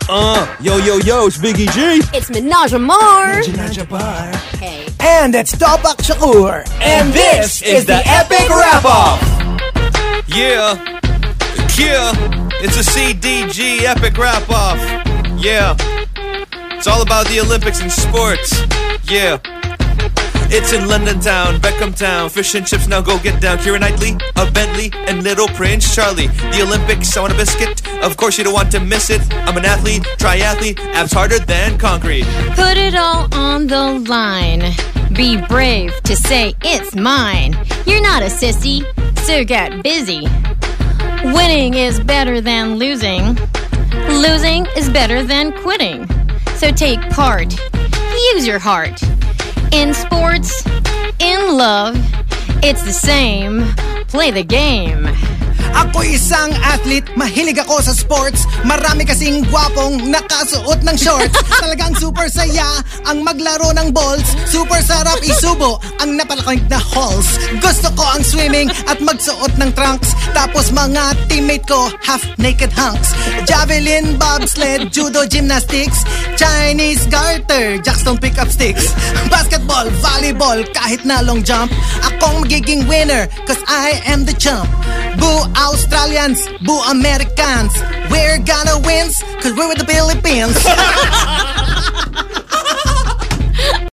Yo, it's Biggie G. It's Minaj Amar. Hey. And it's Topak Shakur. And this is the Epic Wrap-Off. Yeah. It's a CDG Epic Wrap-Off. Yeah. It's all about the Olympics and sports. Yeah. It's in London town, Beckham town. Fish and chips, now go get down. Keira Knightley, a Bentley, and little Prince Charlie. The Olympics, I want a biscuit. Of course you don't want to miss it. I'm an athlete, triathlete, abs harder than concrete. Put it all on the line. Be brave to say it's mine. You're not a sissy, so get busy. Winning is better than losing. Losing is better than quitting. So take part. Use your heart. In sports, in love, it's the same. Play the game. Ako isang athlete, mahilig ako sa sports. Marami kasing gwapong nakasuot ng shorts. Talagang super saya ang maglaro ng balls. Super sarap isubo ang napalakig na halls. Gusto ko ang swimming at magsuot ng trunks. Tapos mga teammate ko, half-naked hunks. Javelin, bobsled, judo, gymnastics, Chinese garter, jackstone pick-up sticks. Basketball, volleyball, kahit na long jump. Akong magiging winner, cause I am the champ. Boo Australians, boo Americans. We're gonna win, cause we're with the Philippines.